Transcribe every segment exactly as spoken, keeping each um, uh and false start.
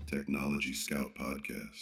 Technology Scout Podcast.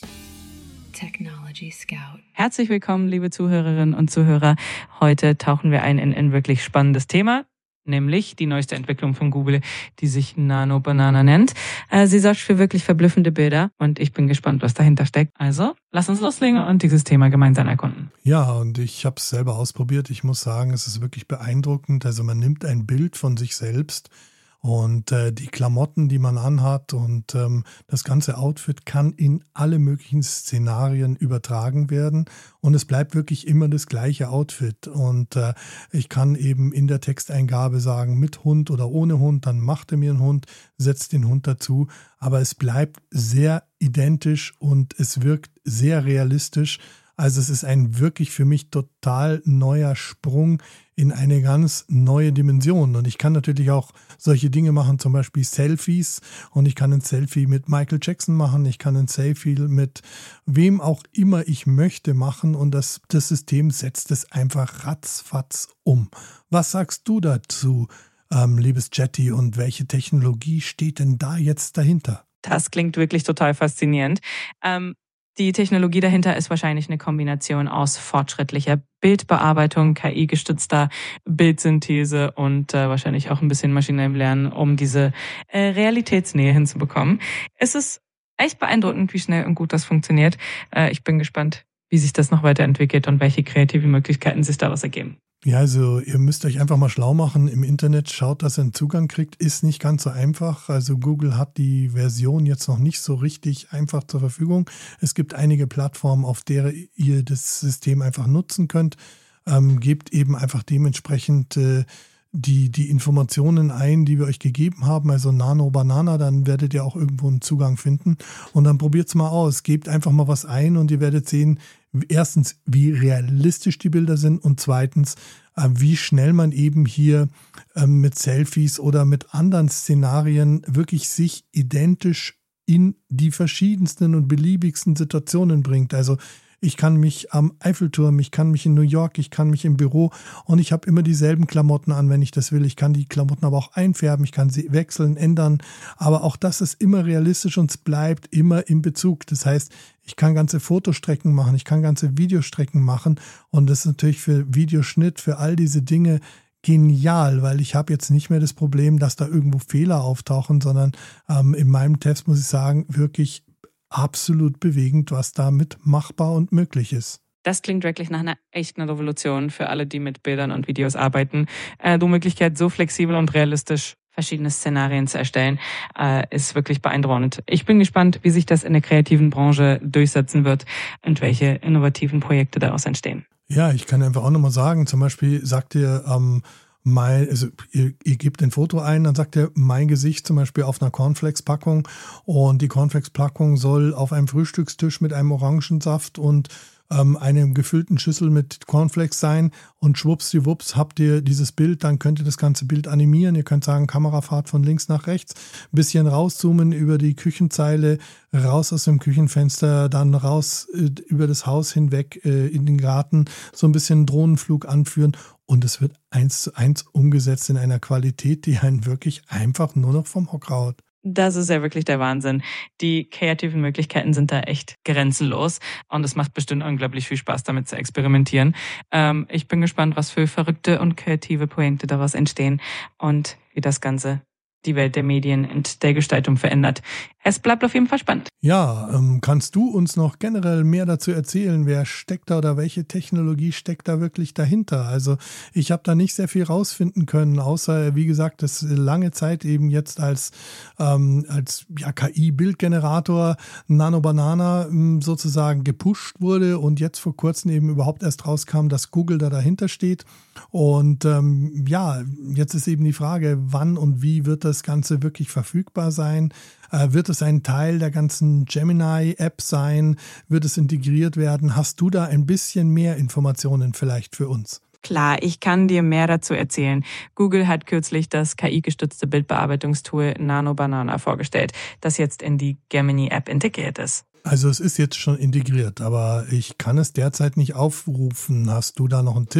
Technology Scout. Herzlich willkommen, liebe Zuhörerinnen und Zuhörer. Heute tauchen wir ein in ein wirklich spannendes Thema, nämlich die neueste Entwicklung von Google, die sich Nano Banana nennt. Sie sorgt für wirklich verblüffende Bilder und ich bin gespannt, was dahinter steckt. Also, lass uns loslegen und dieses Thema gemeinsam erkunden. Ja, und ich habe es selber ausprobiert. Ich muss sagen, es ist wirklich beeindruckend. Also man nimmt ein Bild von sich selbst und äh, die Klamotten, die man anhat und ähm, das ganze Outfit kann in alle möglichen Szenarien übertragen werden und es bleibt wirklich immer das gleiche Outfit. Und äh, ich kann eben in der Texteingabe sagen, mit Hund oder ohne Hund, dann macht er mir einen Hund, setzt den Hund dazu, aber es bleibt sehr identisch und es wirkt sehr realistisch. Also es ist ein wirklich für mich total neuer Sprung in eine ganz neue Dimension. Und ich kann natürlich auch solche Dinge machen, zum Beispiel Selfies. Und ich kann ein Selfie mit Michael Jackson machen. Ich kann ein Selfie mit wem auch immer ich möchte machen. Und das, das System setzt es einfach ratzfatz um. Was sagst du dazu, ähm, liebes Jetty? Und welche Technologie steht denn da jetzt dahinter? Das klingt wirklich total faszinierend. Ähm Die Technologie dahinter ist wahrscheinlich eine Kombination aus fortschrittlicher Bildbearbeitung, K I-gestützter Bildsynthese und äh, wahrscheinlich auch ein bisschen maschinellem Lernen, um diese äh, Realitätsnähe hinzubekommen. Es ist echt beeindruckend, wie schnell und gut das funktioniert. Äh, ich bin gespannt, wie sich das noch weiterentwickelt und welche kreativen Möglichkeiten sich daraus ergeben. Ja, also ihr müsst euch einfach mal schlau machen im Internet, schaut, dass ihr einen Zugang kriegt, ist nicht ganz so einfach. Also Google hat die Version jetzt noch nicht so richtig einfach zur Verfügung. Es gibt einige Plattformen, auf der ihr das System einfach nutzen könnt. Ähm, gebt eben einfach dementsprechend äh, die, die Informationen ein, die wir euch gegeben haben, also Nano Banana, dann werdet ihr auch irgendwo einen Zugang finden. Und dann probiert es mal aus, gebt einfach mal was ein und ihr werdet sehen, erstens, wie realistisch die Bilder sind und zweitens, wie schnell man eben hier mit Selfies oder mit anderen Szenarien wirklich sich identisch in die verschiedensten und beliebigsten Situationen bringt. Also ich kann mich am Eiffelturm, ich kann mich in New York, ich kann mich im Büro und ich habe immer dieselben Klamotten an, wenn ich das will. Ich kann die Klamotten aber auch einfärben, ich kann sie wechseln, ändern. Aber auch das ist immer realistisch und es bleibt immer im Bezug. Das heißt, ich kann ganze Fotostrecken machen, ich kann ganze Videostrecken machen und das ist natürlich für Videoschnitt, für all diese Dinge genial, weil ich habe jetzt nicht mehr das Problem, dass da irgendwo Fehler auftauchen, sondern ähm, in meinem Test muss ich sagen, wirklich absolut bewegend, was damit machbar und möglich ist. Das klingt wirklich nach einer echten Revolution für alle, die mit Bildern und Videos arbeiten. Äh, die Möglichkeit, so flexibel und realistisch verschiedene Szenarien zu erstellen, äh, ist wirklich beeindruckend. Ich bin gespannt, wie sich das in der kreativen Branche durchsetzen wird und welche innovativen Projekte daraus entstehen. Ja, ich kann einfach auch nochmal sagen, zum Beispiel sagt ihr, ähm, Mein, also ihr, ihr gebt ein Foto ein, dann sagt er mein Gesicht zum Beispiel auf einer Cornflakes-Packung und die Cornflakes-Packung soll auf einem Frühstückstisch mit einem Orangensaft und ähm, einem gefüllten Schüssel mit Cornflakes sein und schwuppsdiwupps habt ihr dieses Bild, dann könnt ihr das ganze Bild animieren, ihr könnt sagen Kamerafahrt von links nach rechts, ein bisschen rauszoomen über die Küchenzeile, raus aus dem Küchenfenster, dann raus äh, über das Haus hinweg äh, in den Garten, so ein bisschen Drohnenflug anführen. Und es wird eins zu eins umgesetzt in einer Qualität, die einen wirklich einfach nur noch vom Hocker haut. Das ist ja wirklich der Wahnsinn. Die kreativen Möglichkeiten sind da echt grenzenlos und es macht bestimmt unglaublich viel Spaß, damit zu experimentieren. Ähm, ich bin gespannt, was für verrückte und kreative Projekte daraus entstehen und wie das Ganze die Welt der Medien und der Gestaltung verändert. Es bleibt auf jeden Fall spannend. Ja, ähm, kannst du uns noch generell mehr dazu erzählen? Wer steckt da oder welche Technologie steckt da wirklich dahinter? Also ich habe da nicht sehr viel rausfinden können, außer, wie gesagt, dass lange Zeit eben jetzt als, ähm, als ja, K I-Bildgenerator Nano Banana ähm, sozusagen gepusht wurde und jetzt vor kurzem eben überhaupt erst rauskam, dass Google da dahinter steht. Und ähm, ja, jetzt ist eben die Frage, wann und wie wird das Ganze wirklich verfügbar sein? Äh, wird es ein Teil der ganzen Gemini-App sein? Wird es integriert werden? Hast du da ein bisschen mehr Informationen vielleicht für uns? Klar, ich kann dir mehr dazu erzählen. Google hat kürzlich das K I-gestützte Bildbearbeitungstool Nano Banana vorgestellt, das jetzt in die Gemini-App integriert ist. Also es ist jetzt schon integriert, aber ich kann es derzeit nicht aufrufen. Hast du da noch einen Tipp,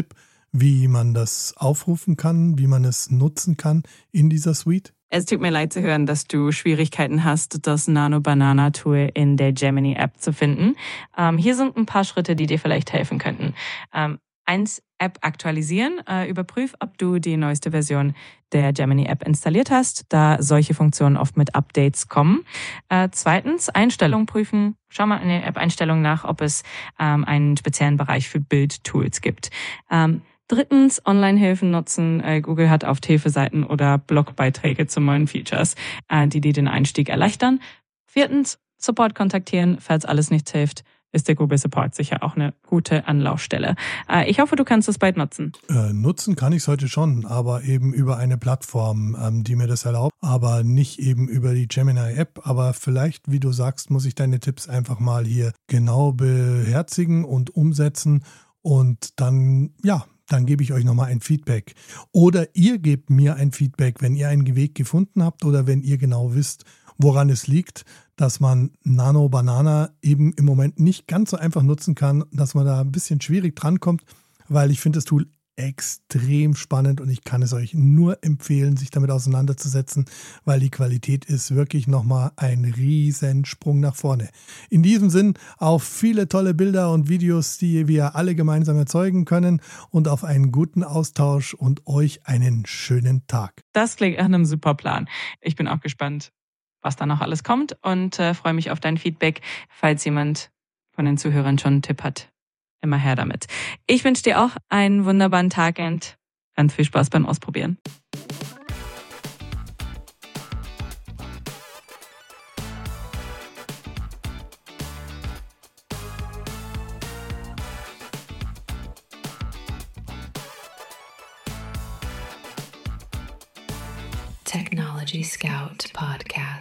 wie man das aufrufen kann, wie man es nutzen kann in dieser Suite? Es tut mir leid zu hören, dass du Schwierigkeiten hast, das Nano Banana Tool in der Gemini App zu finden. Ähm, hier sind ein paar Schritte, die dir vielleicht helfen könnten. Ähm, eins, App aktualisieren. Äh, überprüf, ob du die neueste Version der Gemini App installiert hast, da solche Funktionen oft mit Updates kommen. Äh, zweitens, Einstellungen prüfen. Schau mal in der App-Einstellung nach, ob es ähm, einen speziellen Bereich für Bildtools gibt. Ähm, Drittens, Online-Hilfen nutzen. Google hat oft Hilfeseiten oder Blogbeiträge zu neuen Features, die dir den Einstieg erleichtern. Viertens, Support kontaktieren. Falls alles nichts hilft, ist der Google Support sicher auch eine gute Anlaufstelle. Ich hoffe, du kannst es bald nutzen. Äh, nutzen kann ich es heute schon, aber eben über eine Plattform, ähm, die mir das erlaubt, aber nicht eben über die Gemini-App. Aber vielleicht, wie du sagst, muss ich deine Tipps einfach mal hier genau beherzigen und umsetzen und dann, ja, dann gebe ich euch nochmal ein Feedback. Oder ihr gebt mir ein Feedback, wenn ihr einen Weg gefunden habt oder wenn ihr genau wisst, woran es liegt, dass man Nano Banana eben im Moment nicht ganz so einfach nutzen kann, dass man da ein bisschen schwierig drankommt, weil ich finde das Tool extrem spannend und ich kann es euch nur empfehlen, sich damit auseinanderzusetzen, weil die Qualität ist wirklich nochmal ein Riesensprung nach vorne. In diesem Sinn auf viele tolle Bilder und Videos, die wir alle gemeinsam erzeugen können und auf einen guten Austausch und euch einen schönen Tag. Das klingt nach einem super Plan. Ich bin auch gespannt, was da noch alles kommt und äh, freue mich auf dein Feedback, falls jemand von den Zuhörern schon einen Tipp hat. Immer her damit. Ich wünsche dir auch einen wunderbaren Tag und ganz viel Spaß beim Ausprobieren. Technology Scout Podcast.